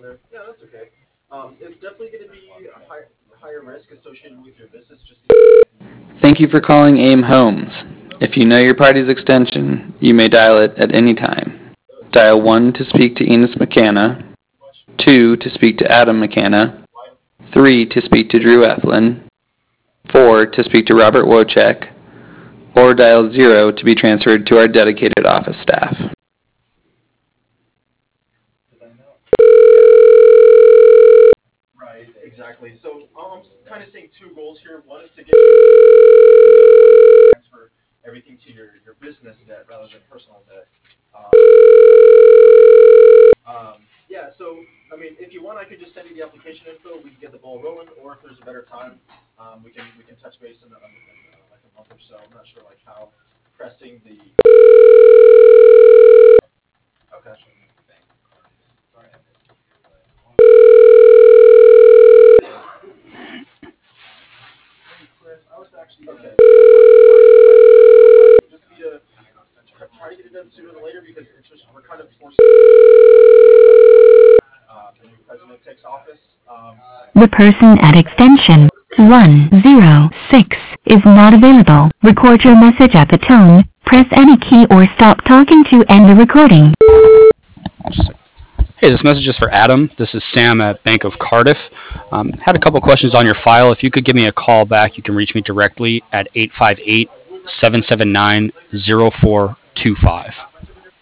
Yeah, that's okay. It's definitely going to be a higher risk associated with your business. Just Thank you for calling AIM Homes. If you know your party's extension, you may dial it at any time. Dial 1 to speak to Enos McCanna, 2 to speak to Adam McCanna, 3 to speak to Drew Eflin, 4 to speak to Robert Wojcik, or dial 0 to be transferred to our dedicated office staff. right, exactly. So I'm kind of seeing two goals here. One is to get you transfer everything to your business debt rather than personal debt. Yeah, so I mean, if you want, I could just send you the application info. We can get the ball rolling, or if there's a better time, we can touch base in like a month or so. I'm not sure like how pressing the. Okay. Chris, I was actually okay. Just be to try to get it done sooner than later because it's just we're kind of forced. The new president takes office. The person at extension 106 is not available. Record your message at the tone. Press any key or stop talking to end the recording. Hey, this message is for Adam. This is Sam at Bank of Cardiff. Had a couple questions on your file. If you could give me a call back, you can reach me directly at 858 779 0425.